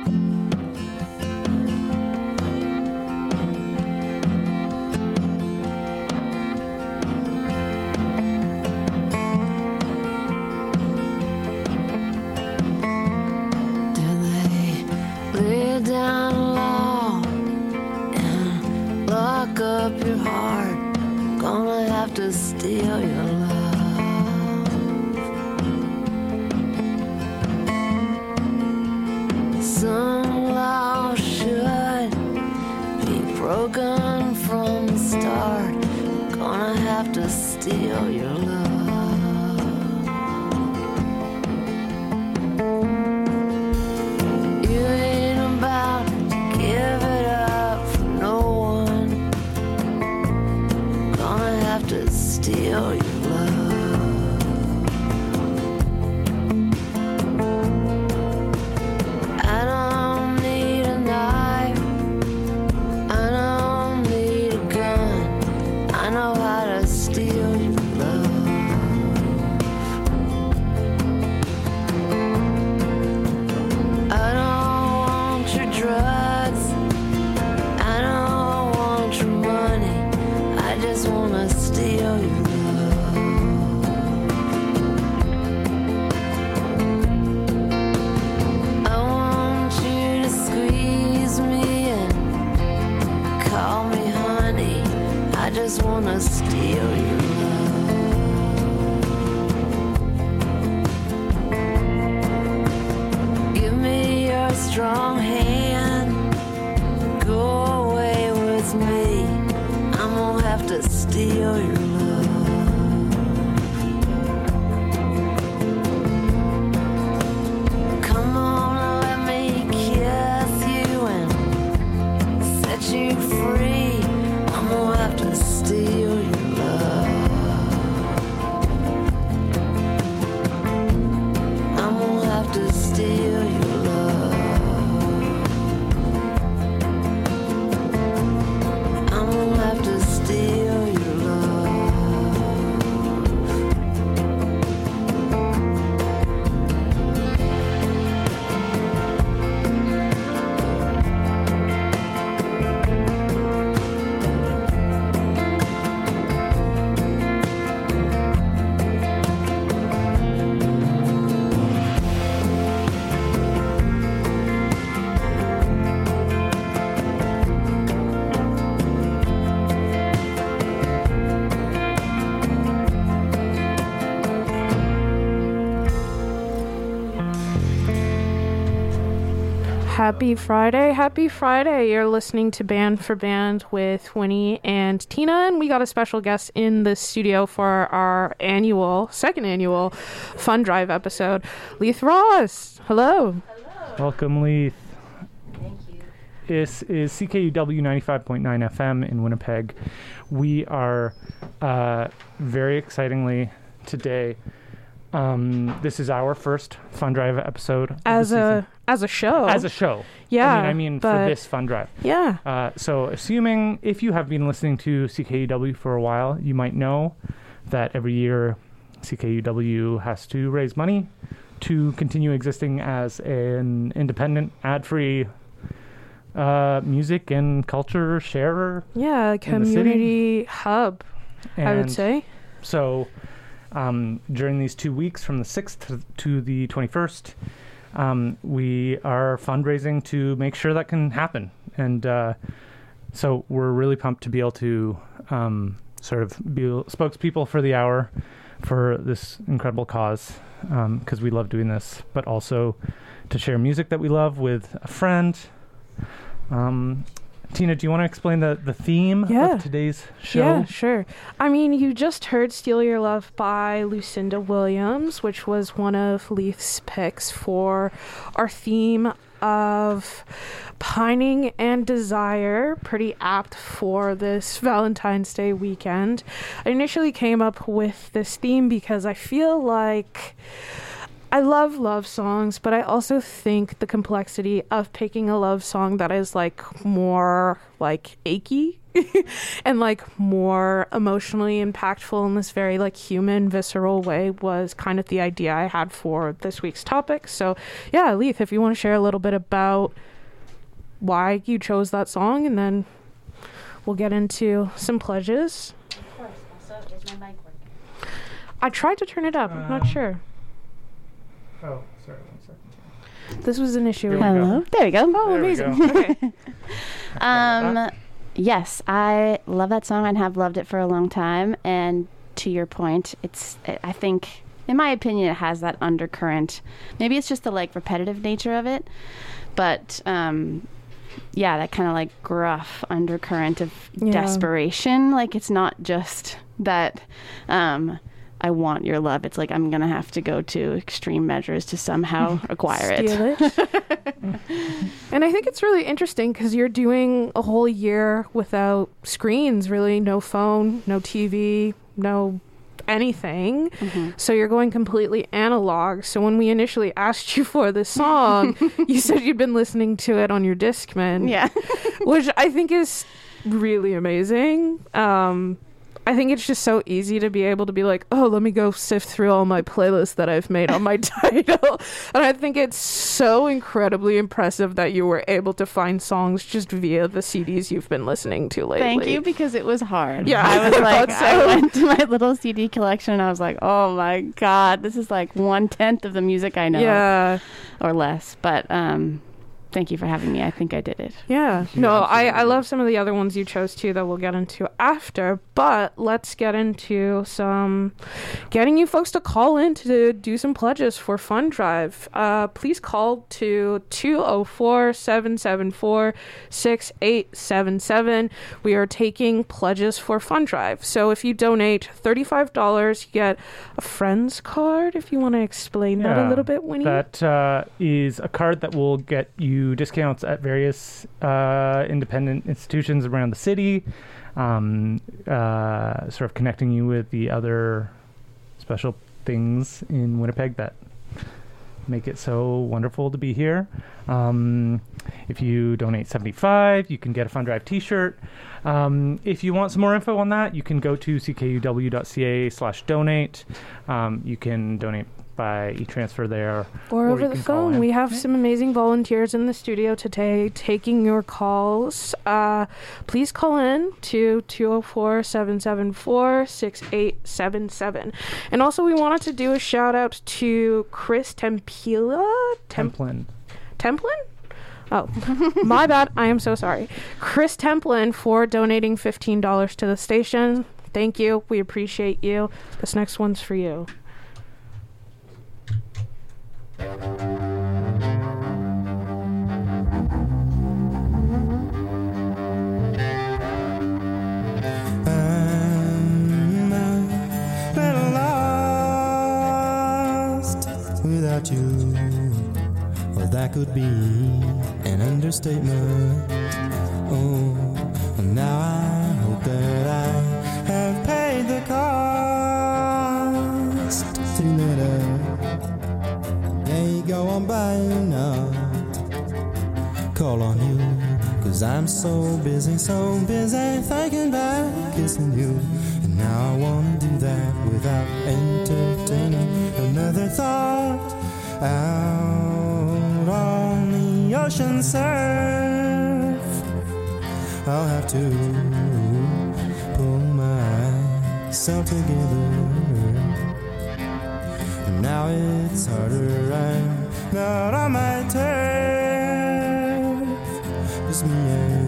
Steal your love. Some law should be broken from the start. Gonna have to steal your love. You ain't about to give it up for no one. Gonna have to steal your love. I don't need a knife, I don't need a gun, I know how to steal your love. I don't want your drugs, I don't want your money, I just wanna steal your love. I want you to squeeze me and call me honey, I just wanna steal your love. Give me your strong hand, go away with me, I'm gonna have to steal your love. Come on and let me kiss you and set you free, I'm gonna have to steal your love. I'm gonna have to steal your love. I'm gonna have to steal your love. Happy Friday, happy Friday. You're listening to Band for Band with Winnie and Tina, and we got a special guest in the studio for our second annual Fun Drive episode, Leith Ross. Hello. Welcome, Leith. Thank you. This is CKUW 95.9 FM in Winnipeg. We are very excitingly today. This is our first Fun Drive episode As a show. As a show. Yeah. I mean for this Fun Drive. Yeah. So assuming if you have been listening to CKUW for a while, you might know that every year CKUW has to raise money to continue existing as an independent, ad-free music and culture sharer. Yeah, community hub, I would say. So during these 2 weeks from the 6th to the 21st, we are fundraising to make sure that can happen. And so we're really pumped to be able to sort of be spokespeople for the hour for this incredible cause, because we love doing this, but also to share music that we love with a friend. Tina, do you want to explain the theme of today's show? Yeah, sure. I mean, you just heard Steal Your Love by Lucinda Williams, which was one of Leith's picks for our theme of pining and desire, pretty apt for this Valentine's Day weekend. I initially came up with this theme because I feel like I love love songs, but I also think the complexity of picking a love song that is like more like achy and like more emotionally impactful in this very like human, visceral way was kind of the idea I had for this week's topic. So yeah, Leith, if you want to share a little bit about why you chose that song, and then we'll get into some pledges. Of course. Also, is my mic working? I tried to turn it up. I'm not sure. Oh, sorry, 1 second. This was an issue. Here we Hello. There we go. Oh, There we amazing. go. Okay. Yes, I love that song and have loved it for a long time. And to your point, I think, in my opinion, it has that undercurrent. Maybe it's just the like repetitive nature of it, but yeah, that kind of like gruff undercurrent of desperation. Like it's not just that I want your love. It's like I'm gonna have to go to extreme measures to somehow acquire it. Steal it. And I think it's really interesting because you're doing a whole year without screens, really. No phone, no TV, no anything. Mm-hmm. So you're going completely analog. So when we initially asked you for this song, you said you'd been listening to it on your Discman. Yeah. Which I think is really amazing. I think it's just so easy to be able to be like, oh, let me go sift through all my playlists that I've made on my Tidal. And I think it's so incredibly impressive that you were able to find songs just via the CDs you've been listening to lately. Thank you, because it was hard. Yeah, I was like, thought so. I went to my little CD collection and I was like, oh my God, this is like 1/10 of the music I know. Yeah. Or less. But thank you for having me. I think I did it. Yeah. No, I love some of the other ones you chose too that we'll get into after, but let's get into some getting you folks to call in to do some pledges for Fund Drive. Please call to 204-774-6877. We are taking pledges for Fund Drive. So if you donate $35, you get a friend's card. If you want to explain that a little bit, Winnie. That is a card that will get you discounts at various independent institutions around the city, sort of connecting you with the other special things in Winnipeg that make it so wonderful to be here. If you donate $75, you can get a Fund Drive t-shirt. If you want some more info on that, you can go to ckuw.ca/donate. You can donate by e-transfer there, or over you the can call phone. in. We have some amazing volunteers in the studio today taking your calls. Please call in to 204-774-6877. And also we wanted to do a shout out to Chris Templin? Oh, my bad. I am so sorry. Chris Templin for donating $15 to the station. Thank you. We appreciate you. This next one's for you. I'm a little lost without you. Well, that could be an understatement. Oh, now I hope that I have paid the cost to let a day go on by and not call on you. 'Cause I'm so busy thinking about kissing you. And now I wanna do that without entertaining another thought. Out on the ocean surf, I'll have to pull myself together. Now it's harder, I'm not on my turf. Just me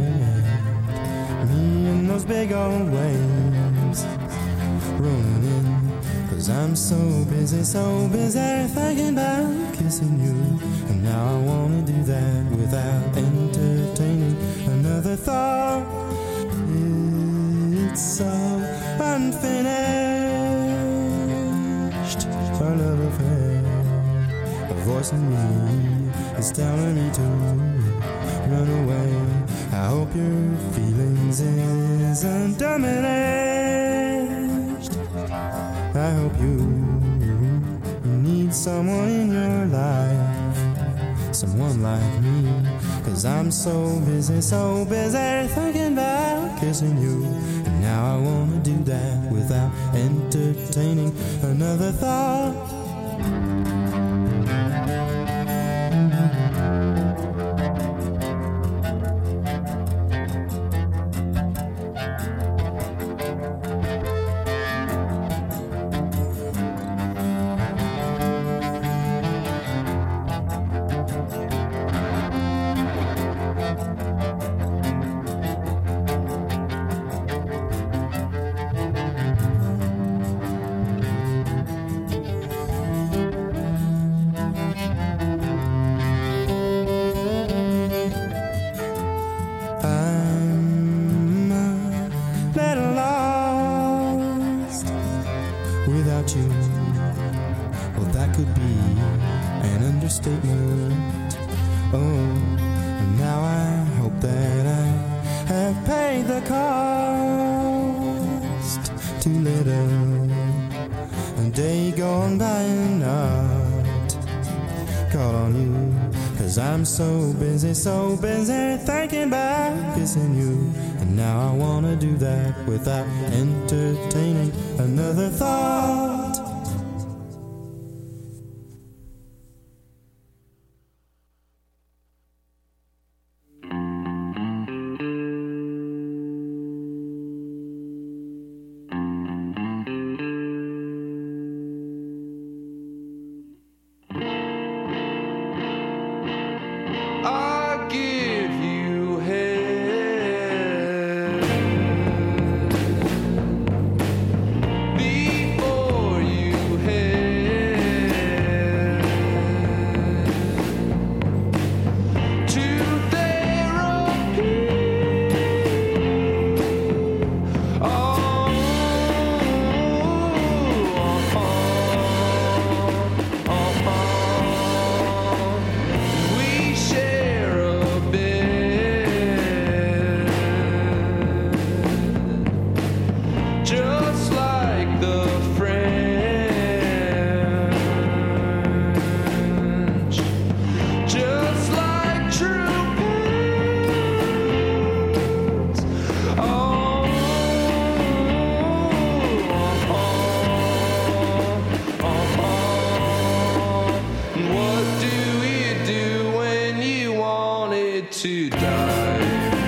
and those big old waves rolling in. 'Cause I'm so busy thinking about kissing you. And now I wanna do that without entertaining another thought. It's so unfinished, our love affair. A voice in me is telling me to run away. I hope your feelings isn't diminished. I hope you need someone in your life, someone like me. 'Cause I'm so busy thinking about kissing you. And now I wanna do that without entertaining another thought. Without you, well, that could be an understatement. Oh, and now I hope that I have paid the cost. Too little, a day gone by and not call on you. 'Cause I'm so busy thinking about kissing you. And now I wanna do that without entertaining another thought. To die.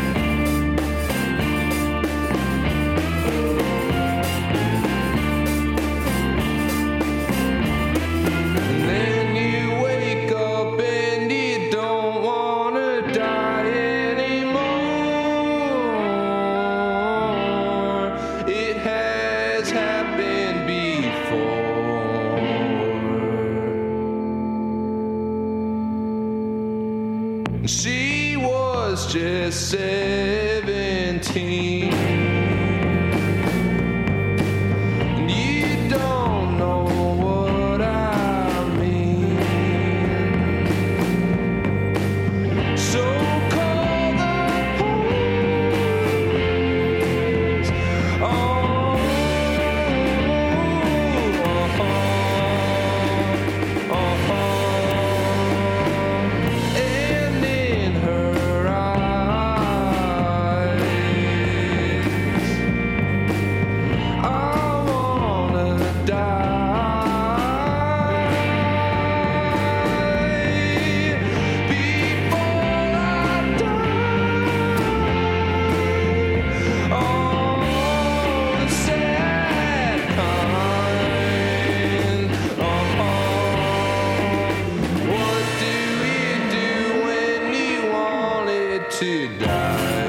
And then you wake up and you don't wanna die anymore. It has happened before. She was just 17. And you don't know what I mean. So call the police. And in her eyes, I wanna die before I die. Oh, the sad kind. What do you do when you wanted to die?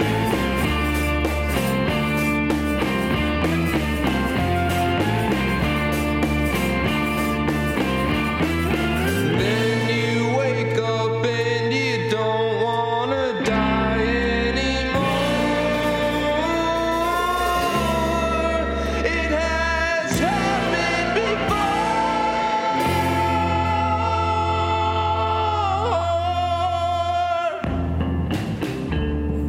Then you wake up and you don't wanna die anymore. It has happened before.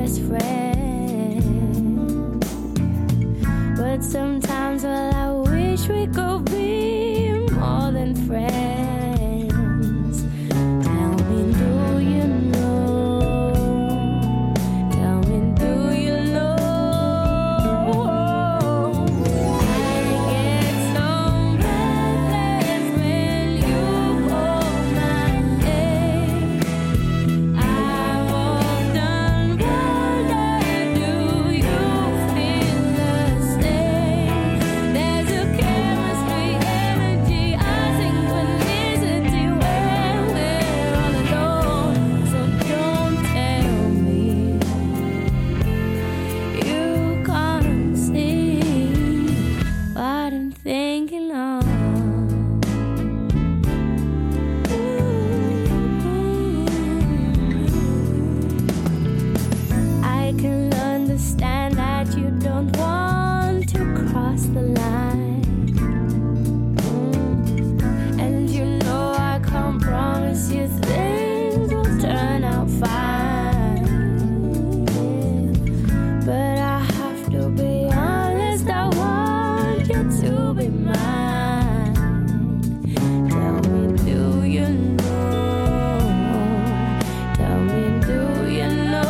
best friend. But sometimes, well, I wish we could be more than friends. Tell me, do you know? Tell me, do you know? I get so breathless when you call my name. I often wonder, do you feel the same? There's a chemistry, energy, a synchronicity when we're all alone. So don't tell me you can't see what I'm thinking of. I can understand that you don't want to cross the line. And you know I can't promise you things will turn out fine. But I have to be honest, I want you to be mine. Tell me, do you know? Tell me, do you know?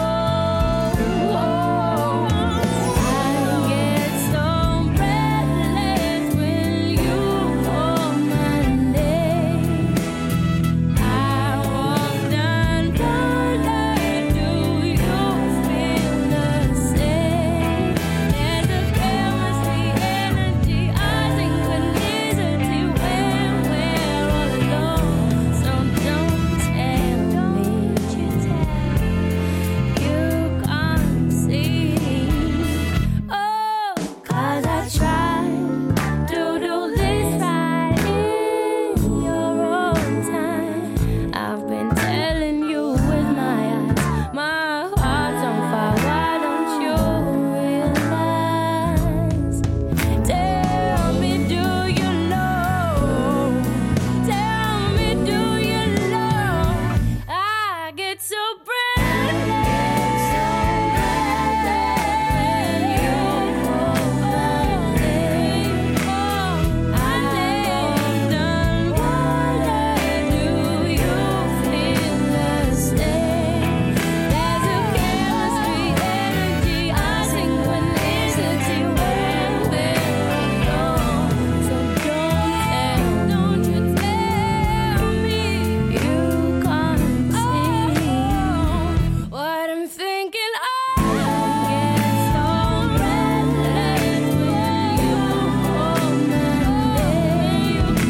I get so breathless when you call my name. I often wonder, do you feel the same? There's a chemistry, energy, a synchronicity when we're all alone. So don't tell me you can't see. Oh, 'cause I tried to do this right in your own time. I've been telling you with my eyes, my heart's on fire. Why don't you realize? Tell me, do you know? Tell me, do you know? I get so breathless when you call my name. I often wonder, do you feel the same? There's a chemistry, energy, a synchronicity when we're alone. So don't you tell me you can't see what I'm thinking of. Get so breathless when you call my name. I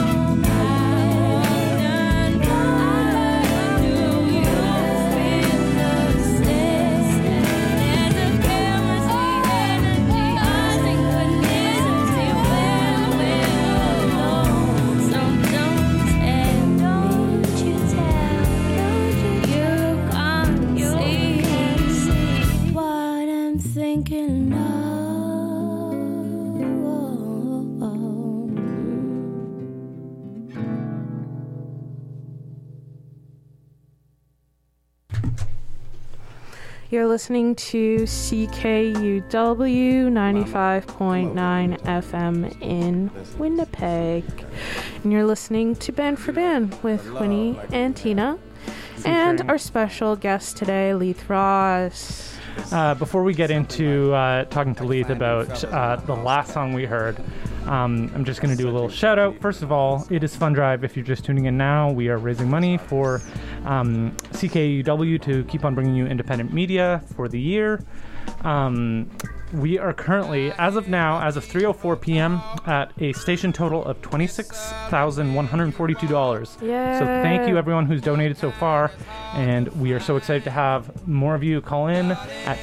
often wonder, do you feel the same? There's a chemistry, energy, a synchronicity when we're alone. So don't you tell you can't see what I'm thinking of. You're listening to CKUW 95.9 FM in Winnipeg. And you're listening to Band for Band with Winnie and Tina. And our special guest today, Leith Ross. Before we get into talking to Leith about the last song we heard, I'm just going to do a little shout out. First of all, it is Fun Drive. If you're just tuning in now, we are raising money for CKUW to keep on bringing you independent media for the year. We are currently, as of now, as of 3:04 p.m., at a station total of $26,142. Yeah. So thank you everyone who's donated so far, and we are so excited to have more of you call in at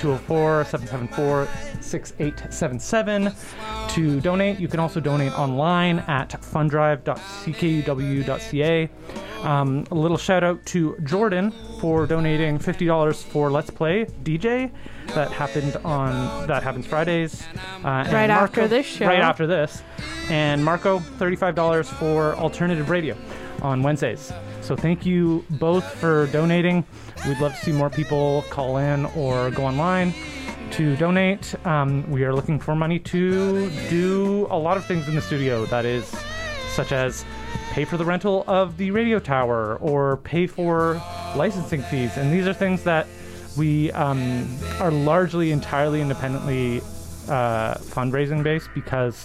204-774-6877 to donate. You can also donate online at fundrive.ckuw.ca. A little shout out to Jordan for donating $50 for Let's Play DJ that happens Fridays. And Right Marco, after this show. Right after this. And Marco, $35 for Alternative Radio on Wednesdays. So thank you both for donating. We'd love to see more people call in or go online to donate. We are looking for money to do a lot of things in the studio. That is, such as pay for the rental of the radio tower or pay for licensing fees. And these are things that we are largely entirely independently fundraising based, because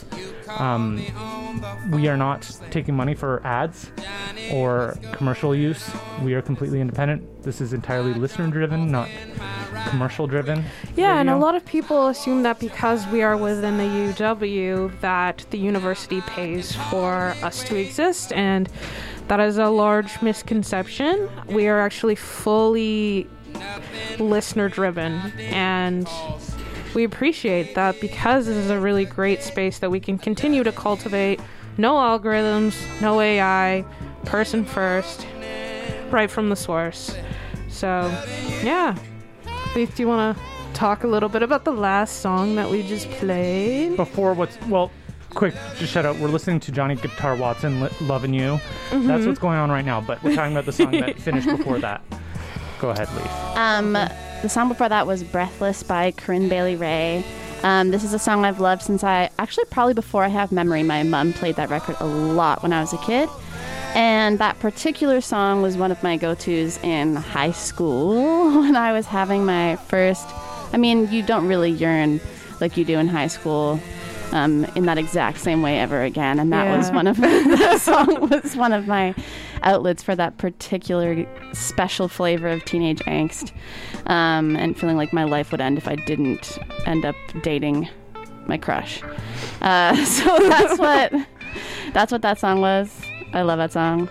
we are not taking money for ads or commercial use. We are completely independent. This is entirely listener driven, not commercial driven. Yeah, and a radio. lot of people assume that because we are within the UW that the university pays for us to exist, and that is a large misconception. We are actually fully listener driven, and we appreciate that because this is a really great space that we can continue to cultivate. No algorithms, no AI, person first, right from the source. So, yeah. Leith, do you want to talk a little bit about the last song that we just played? Before quick, just shout out, we're listening to Johnny Guitar Watson, Lovin' You. That's what's going on right now, but we're talking about the song that finished before that. Go ahead, Leith. The song before that was Breathless by Corinne Bailey Rae. This is a song I've loved since probably before I have memory. My mom played that record a lot when I was a kid. And that particular song was one of my go-tos in high school when I was having my first... I mean, you don't really yearn like you do in high school in that exact same way ever again. And that was that song was one of my outlets for that particular special flavor of teenage angst, and feeling like my life would end if I didn't end up dating my crush. So that's what that song was. I love that song.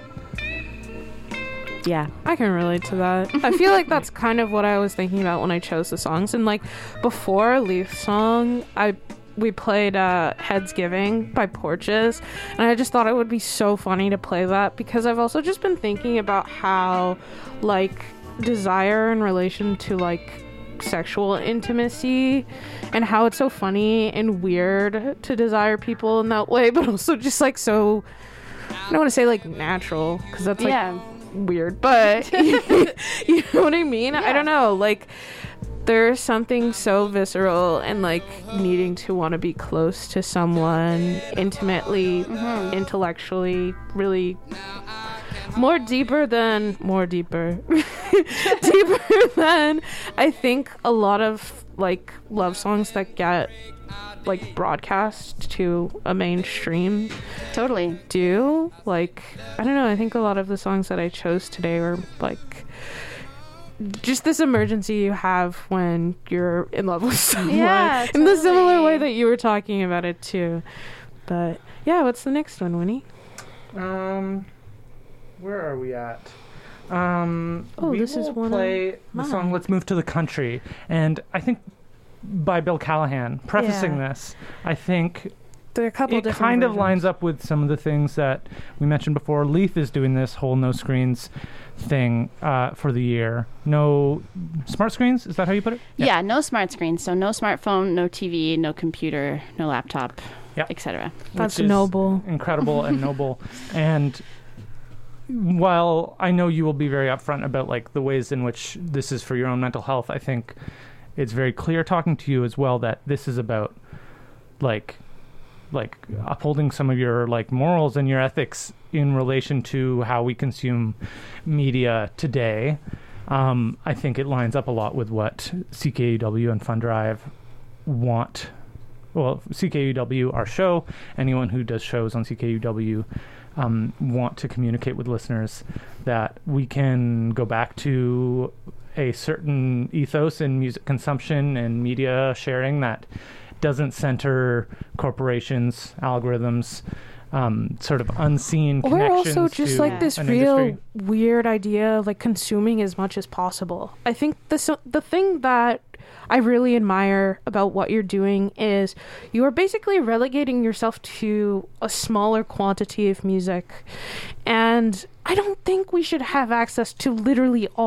Yeah. I can relate to that. I feel like that's kind of what I was thinking about when I chose the songs. And like before Leith's song, we played Heads Giving by Porches, and I just thought it would be so funny to play that because I've also just been thinking about how like desire in relation to like sexual intimacy and how it's so funny and weird to desire people in that way, but also just like so, I don't want to say like natural because that's like weird, but you know what I mean? Yeah. I don't know, like there's something so visceral and like needing to want to be close to someone intimately, intellectually, really deeper than I think a lot of like love songs that get like broadcast to a mainstream totally do. Like, I don't know, I think a lot of the songs that I chose today were like just this emergency you have when you're in love with someone. Yeah, in the similar way that you were talking about it too. But yeah, what's the next one, Winnie? Where are we at? This is one play the song Let's Move to the Country, and I think by Bill Callahan. Prefacing this, I think there are a couple it different kind of versions. lines up with some of the things that we mentioned before. Leith is doing this whole no screens thing for the year. No smart screens? Is that how you put it? Yeah, no smart screens. So no smartphone, no TV, no computer, no laptop, etc. That's Which is noble. Incredible and noble. And while I know you will be very upfront about like the ways in which this is for your own mental health, I think it's very clear talking to you as well that this is about like upholding some of your like morals and your ethics in relation to how we consume media today. I think it lines up a lot with what CKUW and Fund Drive want. Well, CKUW, our show, anyone who does shows on CKUW want to communicate with listeners that we can go back to a certain ethos in music consumption and media sharing that doesn't center corporations, algorithms, sort of unseen or connections also just to like this an real industry. weird idea of like consuming as much as possible. I think the thing that I really admire about what you're doing is you are basically relegating yourself to a smaller quantity of music, and I don't think we should have access to literally all of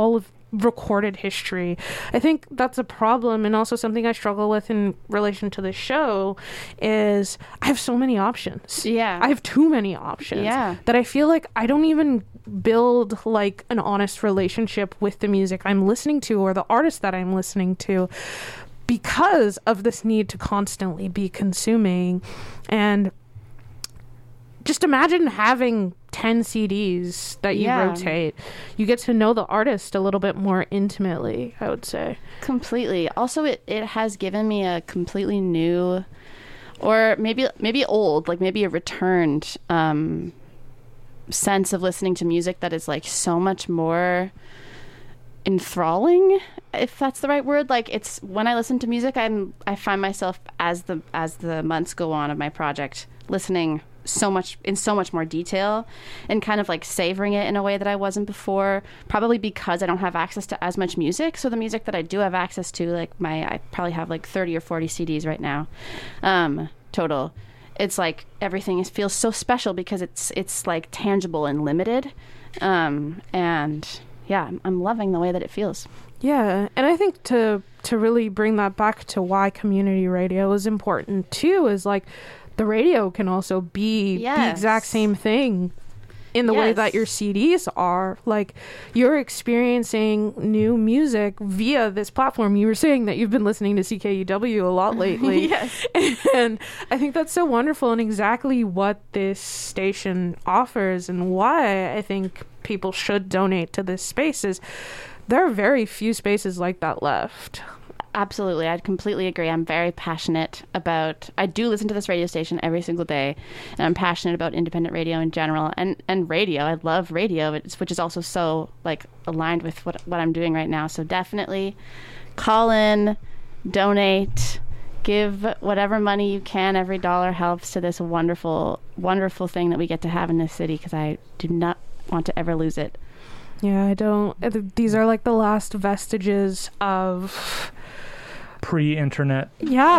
recorded history. I think that's a problem, and also something I struggle with in relation to the show is I have so many options. Yeah. I have too many options. Yeah. That I feel like I don't even build like an honest relationship with the music I'm listening to or the artist that I'm listening to, because of this need to constantly be consuming. And just imagine having 10 CDs that you rotate. You get to know the artist a little bit more intimately, I would say. Completely. Also, it has given me a completely new, or maybe old, like maybe a returned sense of listening to music that is like so much more enthralling, if that's the right word. Like, it's when I listen to music, I find myself as the months go on of my project listening in so much more detail and kind of like savoring it in a way that I wasn't before, probably because I don't have access to as much music. So the music that I do have access to, like I probably have like 30 or 40 CDs right now total. It's like everything feels so special because it's like tangible and limited, and yeah, I'm loving the way that it feels. Yeah, and I think to really bring that back to why community radio is important too is like the radio can also be the exact same thing in the way that your CDs are. Like, you're experiencing new music via this platform. You were saying that you've been listening to CKUW a lot lately. Yes. And I think that's so wonderful and exactly what this station offers, and why I think people should donate to this space is there are very few spaces like that left. Absolutely. I'd completely agree. I'm very passionate about, I do listen to this radio station every single day, and I'm passionate about independent radio in general and radio. I love radio, which is also so like aligned with what I'm doing right now. So definitely call in, donate, give whatever money you can. Every dollar helps to this wonderful, wonderful thing that we get to have in this city, because I do not want to ever lose it. Yeah, I don't. These are like the last vestiges of pre-internet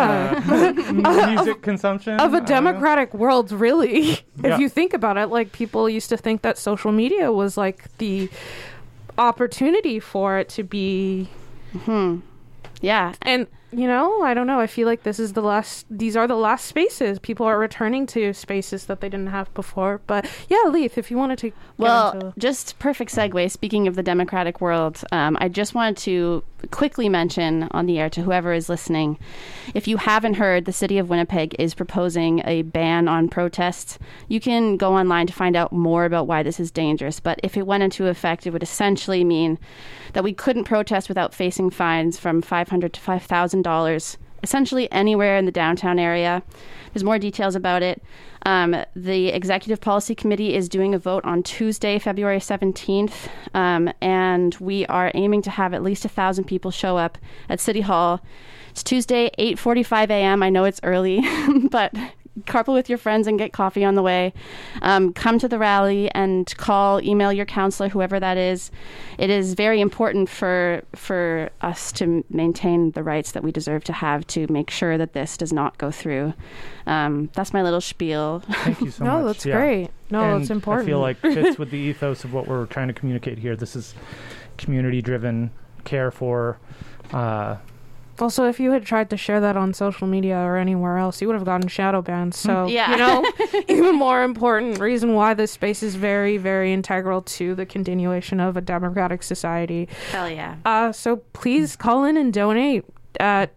music consumption of a democratic world, really. Yeah. If you think about it, like, people used to think that social media was like the opportunity for it to be Yeah. And you know, I don't know, I feel like these are the last spaces. People are returning to spaces that they didn't have before. But yeah, Leith, if you wanted to just perfect segue. Speaking of the democratic world, I just wanted to quickly mention on the air to whoever is listening, if you haven't heard, the city of Winnipeg is proposing a ban on protests. You can go online to find out more about why this is dangerous, but if it went into effect, it would essentially mean that we couldn't protest without facing fines from $500 to $5,000, essentially anywhere in the downtown area. There's more details about it. The Executive Policy Committee is doing a vote on Tuesday, February 17th, and we are aiming to have at least 1,000 people show up at City Hall. It's Tuesday, 8:45 a.m. I know it's early, but carpool with your friends and get coffee on the way. Come to the rally and email your counselor, whoever that is. It is very important for us to maintain the rights that we deserve to have, to make sure that this does not go through. That's my little spiel. Thank you so much. No, that's great. No, and that's important. I feel like fits with the ethos of what we're trying to communicate here. This is community-driven care for... Also, if you had tried to share that on social media or anywhere else, you would have gotten shadow banned. So, you know, even more important reason why this space is very, very integral to the continuation of a democratic society. Hell yeah. So please call in and donate at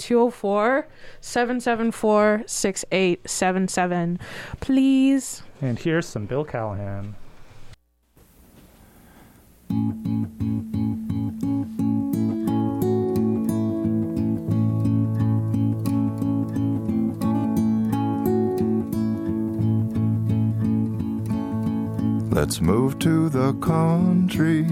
204-774-6877. Please. And here's some Bill Callahan. Let's move to the country.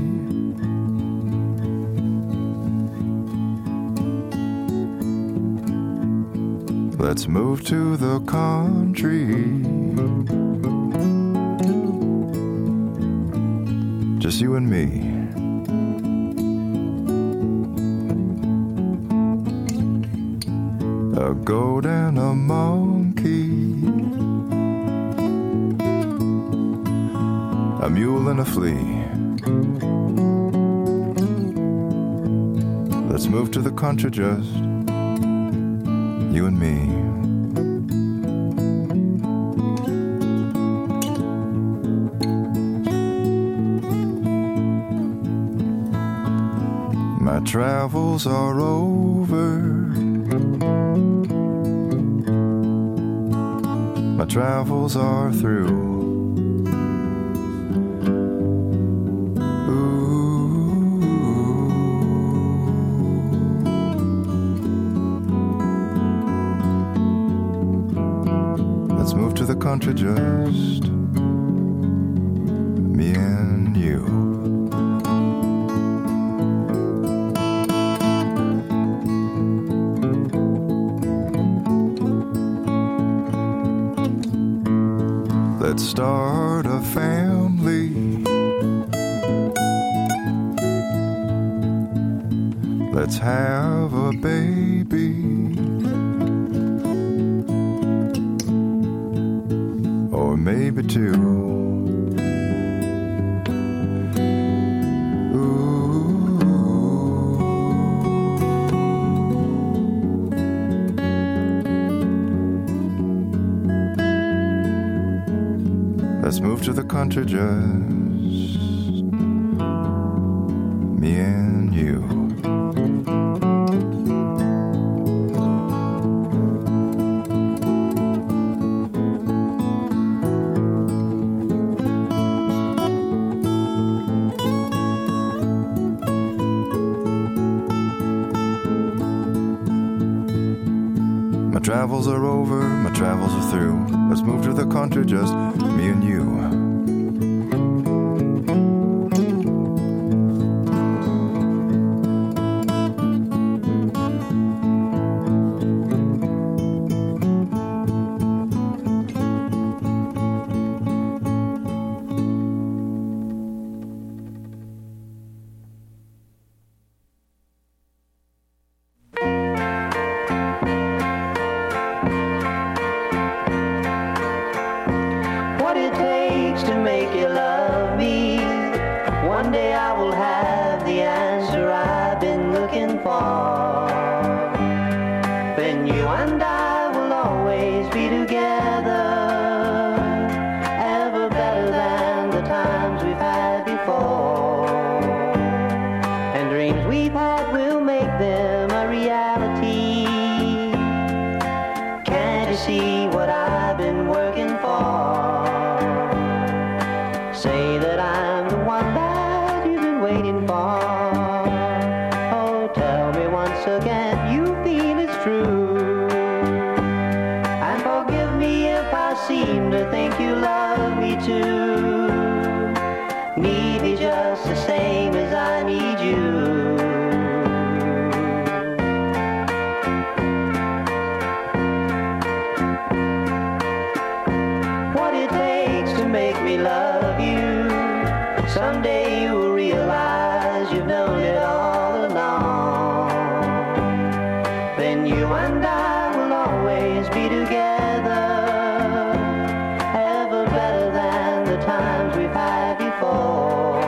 Let's move to the country. Just you and me. A goat and a monkey, a mule and a flea. Let's move to the country, just you and me. My travels are over. My travels are through. Let's move to the country, just me and you. Let's start a family. Let's have a baby. Or maybe two. Let's move to the country, just me and you. My travels are over, my travels are through. Let's move to the country, just me and you. What it takes to make you love me. One day I will have the answer I've been looking for. Then you and I will always be together, ever better than the times we've had before. And dreams we've had will make them a reality. Can't you see what I've been working for? Say that I'm the one that you've been waiting for. Oh, tell me once again you feel it's true. And forgive me if I seem to think you love me too. Need me just the same as I need you. What it takes to make me love you. Someday you'll realize you've known it all along. Then you and I will always be together, ever better than the times we've had before.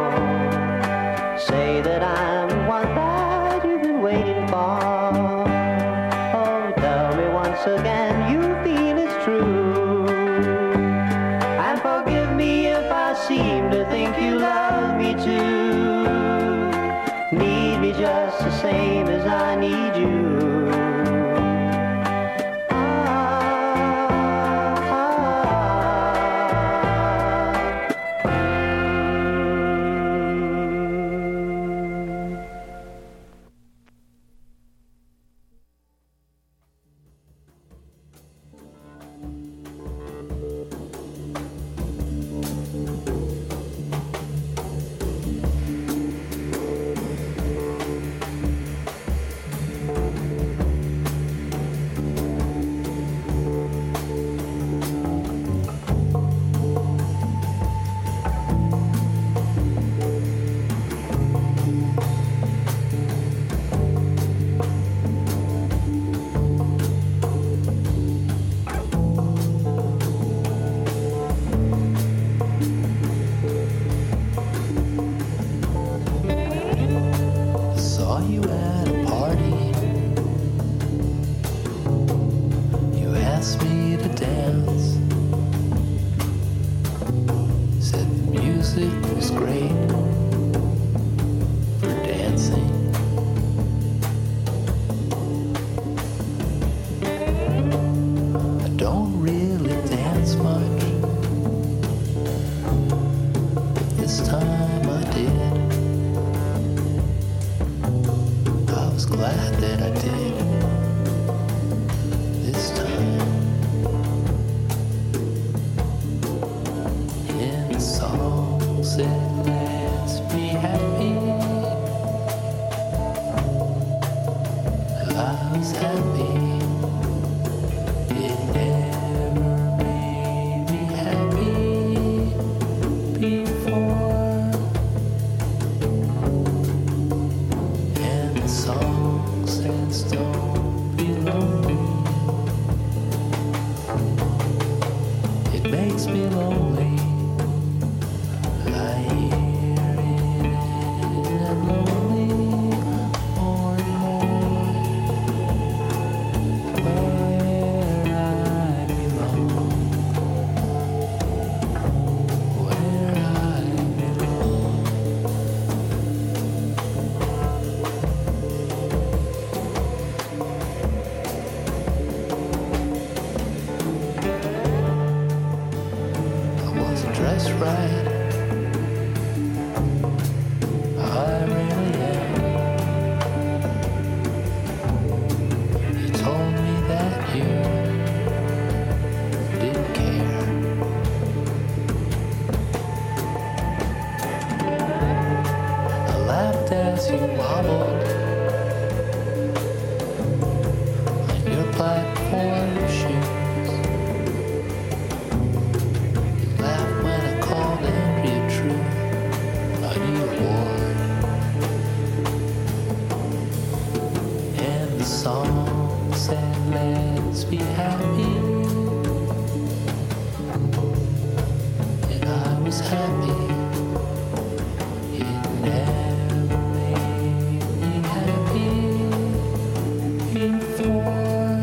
Say that I'm the one that you've been waiting for. Oh, tell me once again you feel it's true. And forgive me if I seem to think you love me too. Need me just the same as I need you. Not that I did this time. In the song said, let's be happy. I was happy. It never made me happy before. And the song says, don't be lonely. It makes me lonely. I hear it and I'm lonely more and more. Where I belong. Where I belong. I wasn't dressed right. I really am. You told me that you didn't care. I laughed as you wobbled on your platform shoes. You laughed when I called Andrea true on your ward. And the song said, let's be happy. And I was happy. It never made me happy before.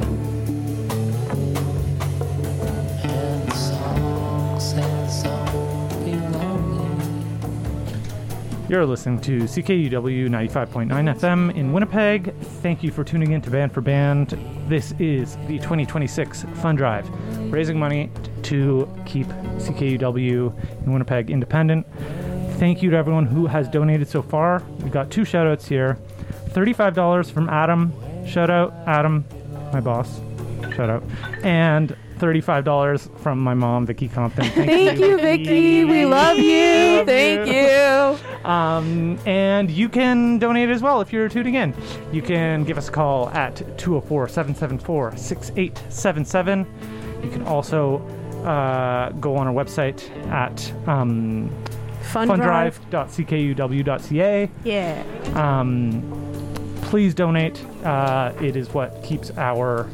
And the song says, don't be lonely. You're listening to CKUW 95.9 FM in Winnipeg. Thank you for tuning in to Band for Band. This is the 2026 Fund Drive, raising money to keep CKUW in Winnipeg independent. Thank you to everyone who has donated so far. We've got 2 shout-outs here. $35 from Adam. Shout out, Adam, my boss. Shout out. And $35 from my mom, Vicky Compton. Thank you, Vicky. We love you. Thank you. And you can donate as well if you're tuning in. You can give us a call at 204-774-6877. You can also go on our website at fundrive.ckuw.ca. Yeah. Please donate. It is what keeps our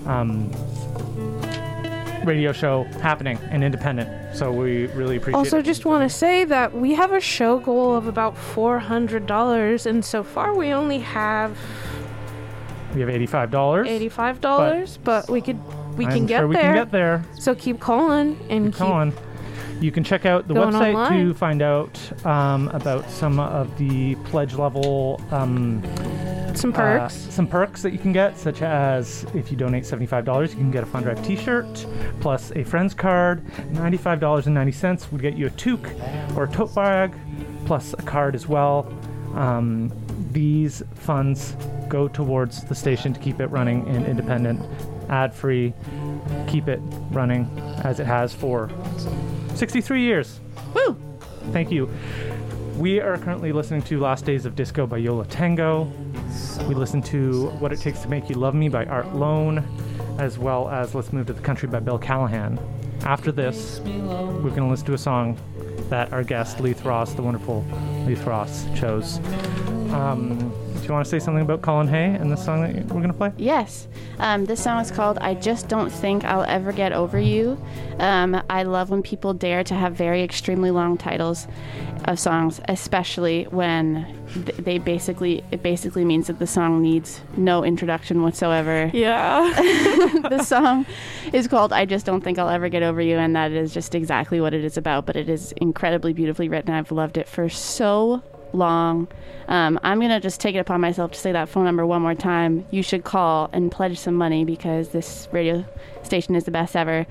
radio show happening and independent. So we really appreciate Also, it. just want to say that we have a show goal of about $400, and so far we only have We have $85. $85, but we can get sure we there. can get there. So keep calling and Keep calling. You can check out the going website online. to find out about some of the pledge level some perks. some perks that you can get, such as if you donate $75, you can get a Fund Drive t-shirt plus a friend's card. $95.90 would get you a toque or a tote bag plus a card as well. These funds go towards the station to keep it running and independent, ad-free, keep it running as it has for 63 years. Woo! Thank you. We are currently listening to Last Days of Disco by Yola Tango. We listened to What It Takes to Make You Love Me by Art Lone, as well as Let's Move to the Country by Bill Callahan. After this, we're going to listen to a song that our guest, Leith Ross, the wonderful Leith Ross, chose. Do you want to say something about Colin Hay and the song that we're going to play? Yes. This song is called I Just Don't Think I'll Ever Get Over You. I love when people dare to have very extremely long titles of songs, especially when it basically means that the song needs no introduction whatsoever. Yeah. The song is called I Just Don't Think I'll Ever Get Over You, and that is just exactly what it is about, but it is incredibly beautifully written. I've loved it for so long. I'm going to just take it upon myself to say that phone number one more time. You should call and pledge some money because this radio station is the best ever.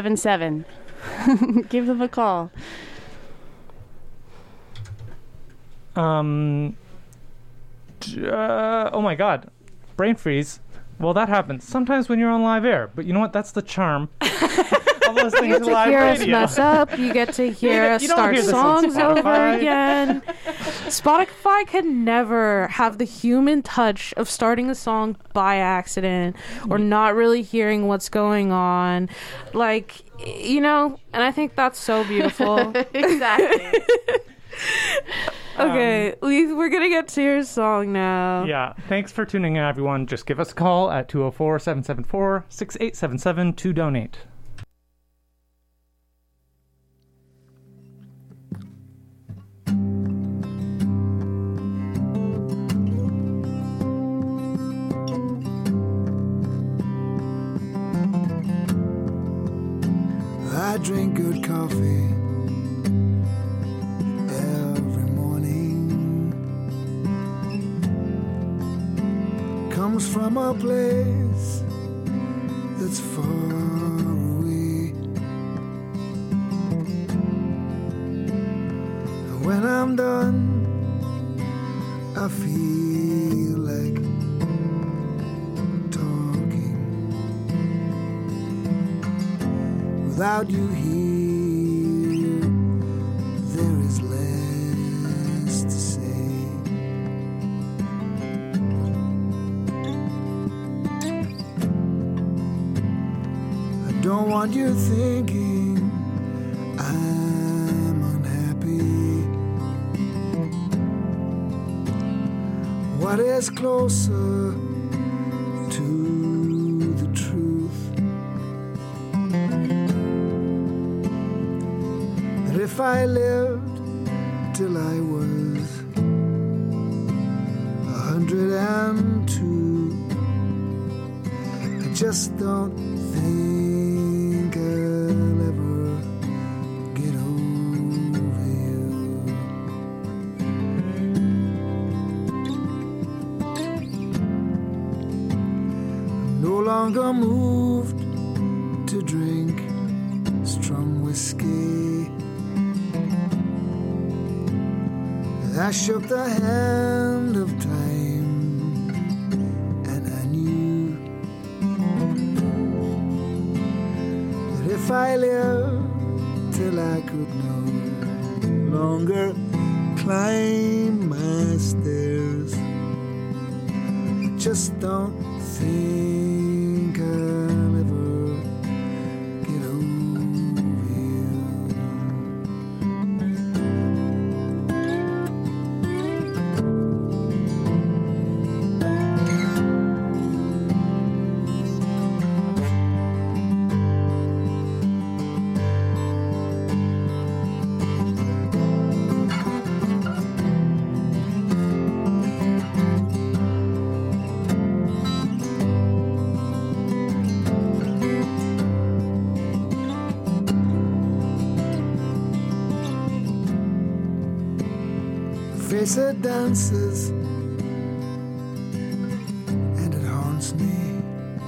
204-774-6877. Give them a call. Oh my God, brain freeze. Well, that happens sometimes when you're on live air, but you know what? That's the charm of listening You to get to live hear us radio. mess up. You get to hear us you don't start hear this on songs over Spotify. again. Spotify can never have the human touch of starting a song by accident or not really hearing what's going on. Like, you know, and I think that's so beautiful. Exactly. Okay, we're going to get to your song now. Yeah, thanks for tuning in, everyone. Just give us a call at 204-774-6877 to donate. I drink good coffee every morning. Comes from a place that's far away. When I'm done, I feel like talking. Without you here, there is less to say. I don't want you thinking I'm unhappy. What is closer to the truth? That if I lived till I was 102, I just don't think I'll ever get over you. I'm no longer moved to drink strong whiskey. I shook the hand of time, and I knew that if I lived till I could no longer climb my stairs, I just don't think I'll ever get over you. Face it dances and it haunts me.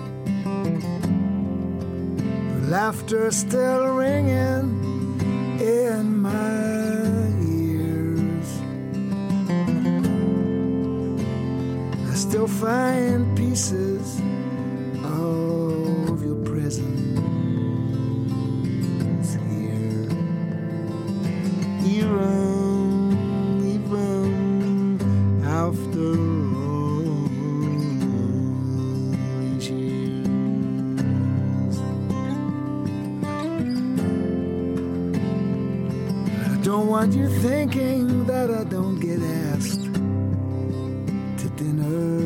The laughter still ringing in my ears. I still find pieces of your presence here. Even after all these years, I don't want you thinking that I don't get asked to dinner,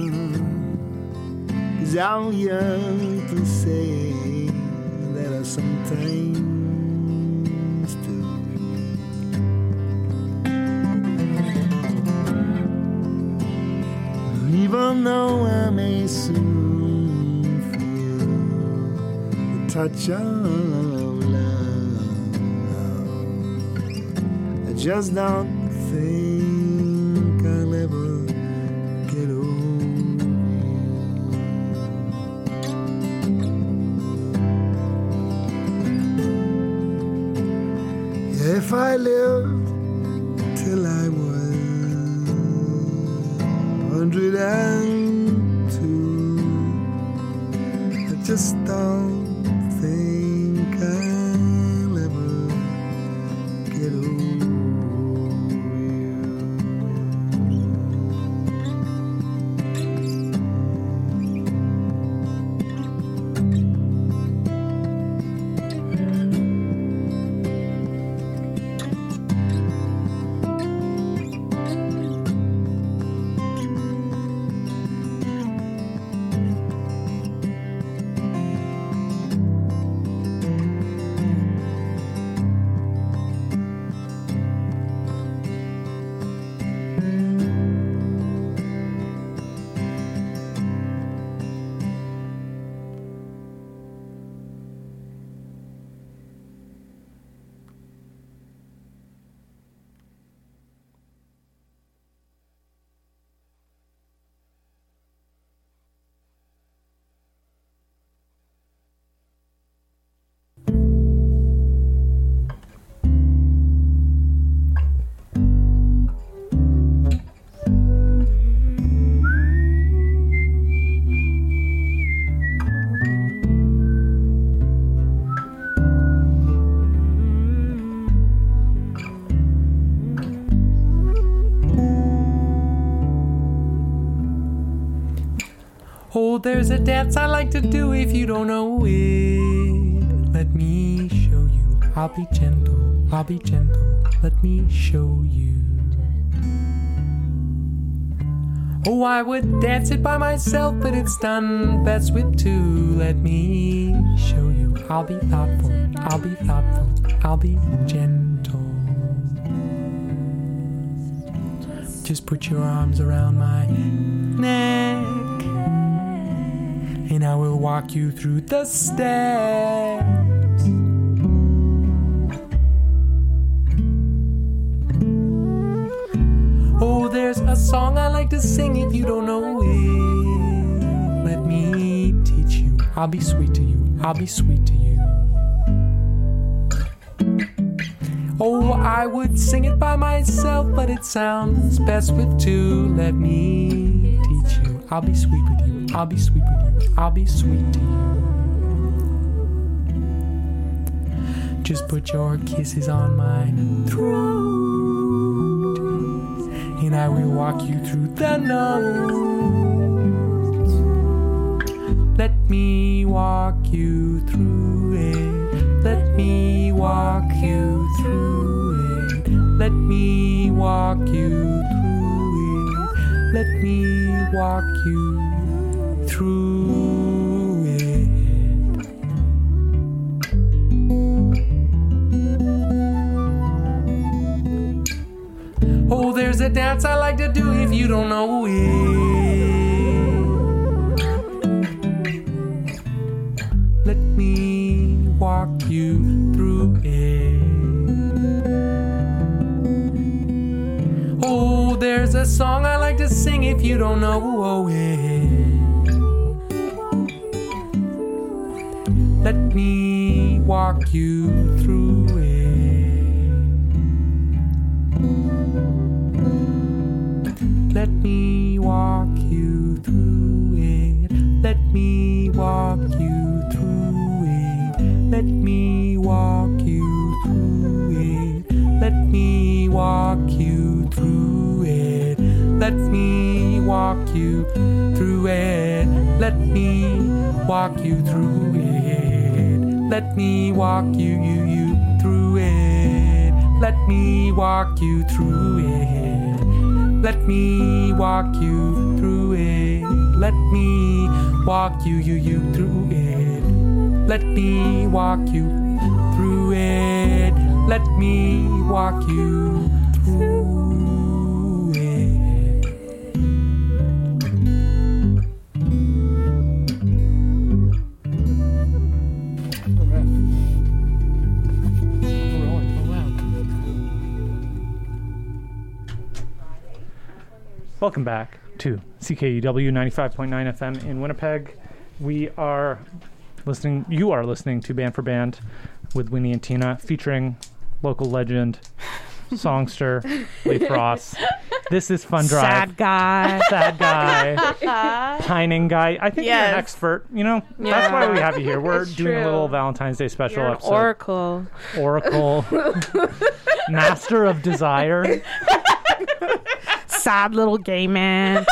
'cause I'm young to say that I sometimes do. Even though I may soon feel the touch of love, I just don't think I'll ever get over you. If I lived till I was 102. I just don't think I'll ever get over you. Oh, there's a dance I like to do if you don't know it. Let me show you. I'll be gentle, I'll be gentle. Let me show you. Oh, I would dance it by myself, but it's done best with two. Let me show you. I'll be thoughtful, I'll be thoughtful, I'll be gentle. Just put your arms around my neck, and I will walk you through the steps. Oh, there's a song I like to sing if you don't know it. Let me teach you. I'll be sweet to you. I'll be sweet to you. Oh, I would sing it by myself, but it sounds best with two. Let me teach you. I'll be sweet with you. I'll be sweet with you. I'll be sweet to you. Just put your kisses on my throat, and I will walk you through the notes. Let me walk you through it. Let me walk you through it. Let me walk you through it. Let me walk you through it. Oh, there's a dance I like to do if you don't know it. Let me walk you through it. Oh, there's a song I like to sing if you don't know it. Let me walk you through it. Let me walk you through it. Let me walk you through it. Let me walk you through it. Let me walk you through it. Let me walk you through it. Let me walk you through it. Let me walk you through it. Let me walk you through it. Let me walk you through it. Let me walk you through it. Let me walk you through it. Let me walk you through it. Welcome back to CKUW 95.9 FM in Winnipeg. You are listening to Band for Band with Winnie and Tina, featuring local legend, songster, Leif Ross. This is Fun Drive. Sad guy. Sad guy. Pining guy. I think you're Yes. an expert. You know, Yeah. that's why we have you here. We're It's doing a true. little Valentine's Day special You're an episode. oracle. Oracle. Master of Desire. Sad little gay man.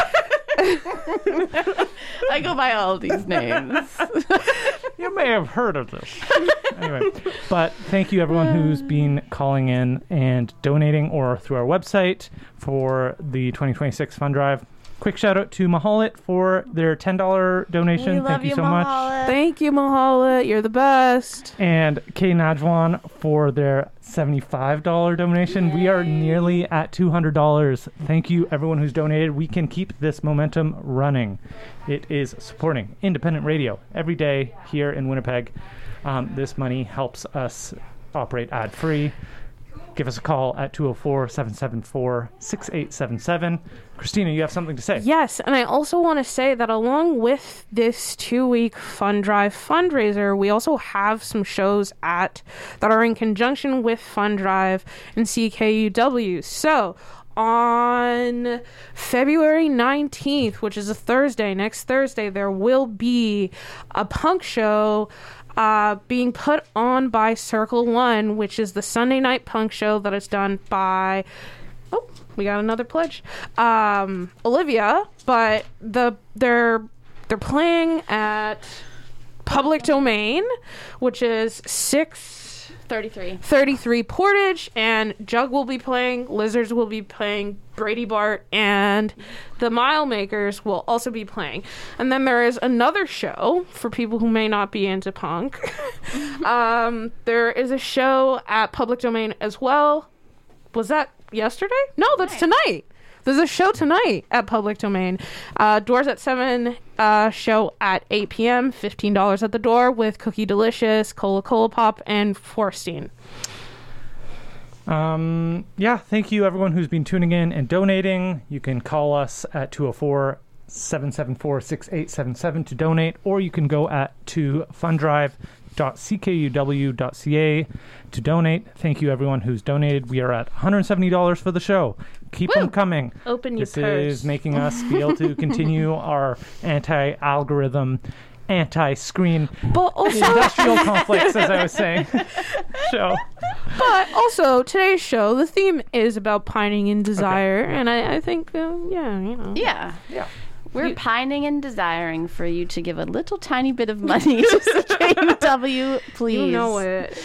I go by all of these names. You may have heard of this. Anyway, but thank you everyone who's been calling in and donating or through our website for the 2026 Fund Drive. Quick shout out to Mahalit for their $10 donation. We love Thank you so Mahalit. much. Thank you, Mahalit. You're the best. And Kay Najwan for their $75 donation. We are nearly at $200. Thank you everyone who's donated. We can keep this momentum running. It is supporting independent radio every day here in Winnipeg. This money helps us operate ad-free. Give us a call at 204-774-6877. Christina, you have something to say? Yes, and I also want to say that along with this 2-week Fund Drive fundraiser, we also have some shows that are in conjunction with Fund Drive and CKUW. So on February 19th, which is a Thursday, next Thursday, there will be a punk show being put on by Circle One, which is the Sunday night punk show that is done by... Oh, we got another pledge. Olivia, but they're playing at Public Domain, which is 633 Portage, and Jug will be playing, Lizards will be playing, Brady Bart and the Mile Makers will also be playing. And then there is another show for people who may not be into punk. There is a show at Public Domain as well. Was that yesterday? No, that's tonight. There's a show tonight at Public Domain. Doors at 7, show at 8 p.m., $15 at the door with Cookie Delicious, Cola Pop, and Forstein. Yeah, thank you everyone who's been tuning in and donating. You can call us at 204-774-6877 to donate, or you can go to funddrive.ckuw.ca to donate. Thank you everyone who's donated. We are at $170 for the show. Keep them coming. Open your This purse. is making us be able to continue our anti-algorithm, anti-screen, But also, industrial conflicts, as I was saying. show. but also today's show, the theme is about pining in desire, and I think, yeah, you know. Yeah. Yeah. We're pining and desiring for you to give a little tiny bit of money to CKUW, please. You know it.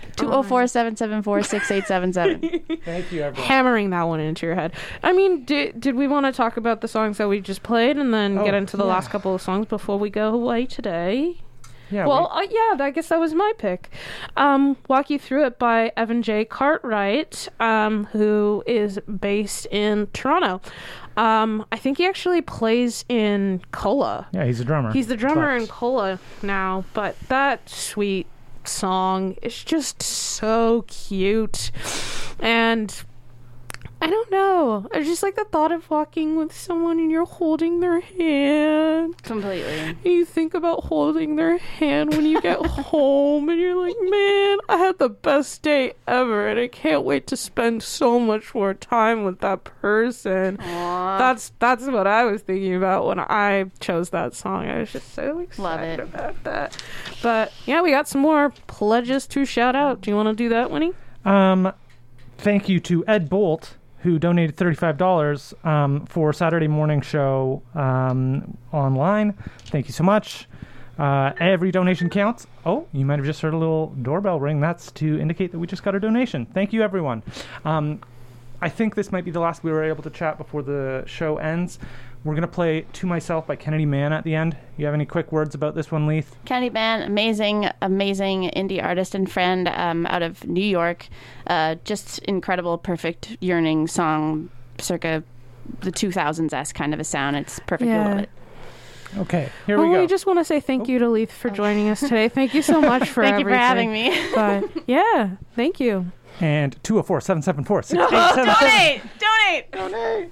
204-774-6877. Thank you everyone. Hammering that one into your head. I mean, did we want to talk about the songs that we just played and then get into the last couple of songs before we go away today? Yeah, Well, yeah, I guess that was my pick. Walk You Through It by Evan J. Cartwright, who is based in Toronto. I think he actually plays in Cola. yeah, he's a drummer. He's the drummer But- in Cola now, but that sweet song is just so cute. And I don't know. I just like the thought of walking with someone and you're holding their hand. Completely. You think about holding their hand when you get home and you're like, man, I had the best day ever and I can't wait to spend so much more time with that person. Aww. That's what I was thinking about when I chose that song. I was just so excited Love it. about that. But yeah, we got some more pledges to shout out. Do you want to do that, Winnie? Thank you to Ed Bolt, who donated $35 for Saturday morning show online. Thank you so much. Every donation counts. Oh, you might have just heard a little doorbell ring. That's to indicate that we just got a donation. Thank you, everyone. I think this might be the last we were able to chat before the show ends. We're going to play To Myself by Kennedy Mann at the end. You have any quick words about this one, Leith? Kennedy Mann, amazing indie artist and friend out of New York. Just incredible, perfect, yearning song, circa the 2000s-esque kind of a sound. It's perfect. I love it. Okay, here we go. We just want to say thank you to Leith for joining us today. Thank you so much for Thank you for having everything. me. But yeah, thank you. And 204-774-6877. Donate!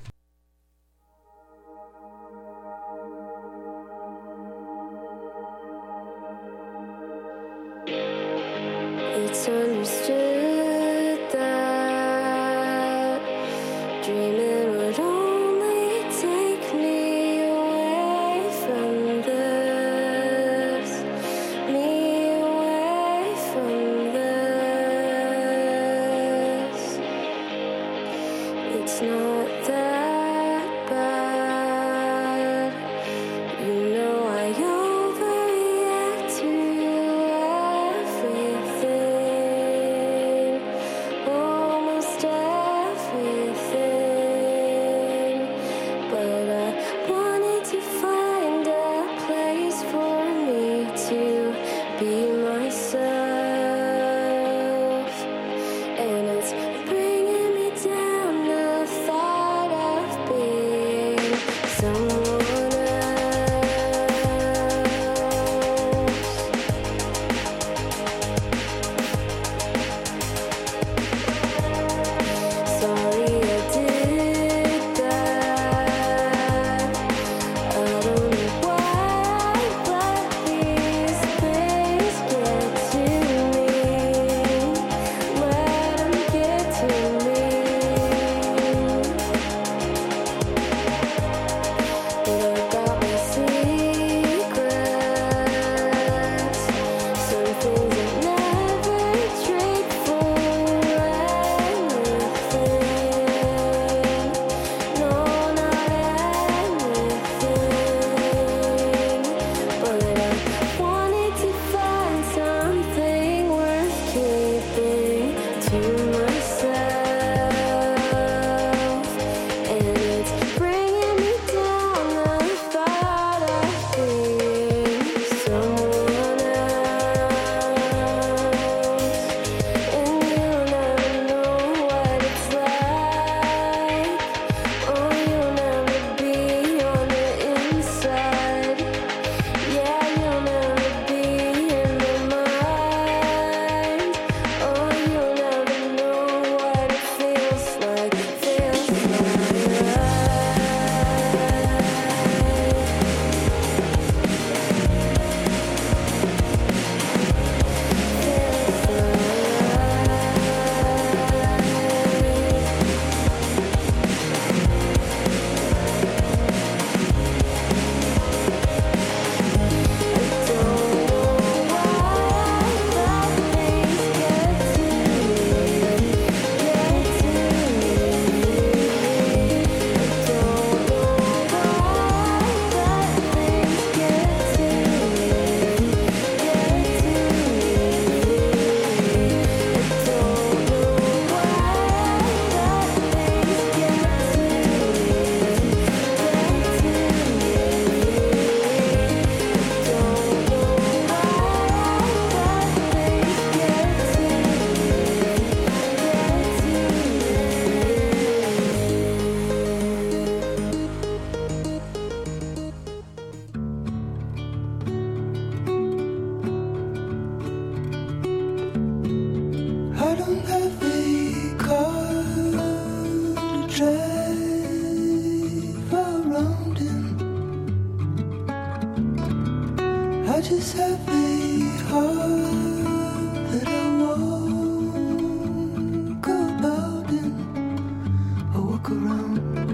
It's understood that dreaming would I just have a heart that I walk about in, I walk around.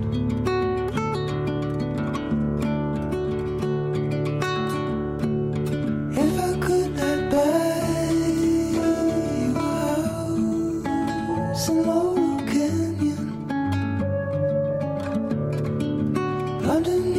If I could not buy you a house in Laurel Canyon, underneath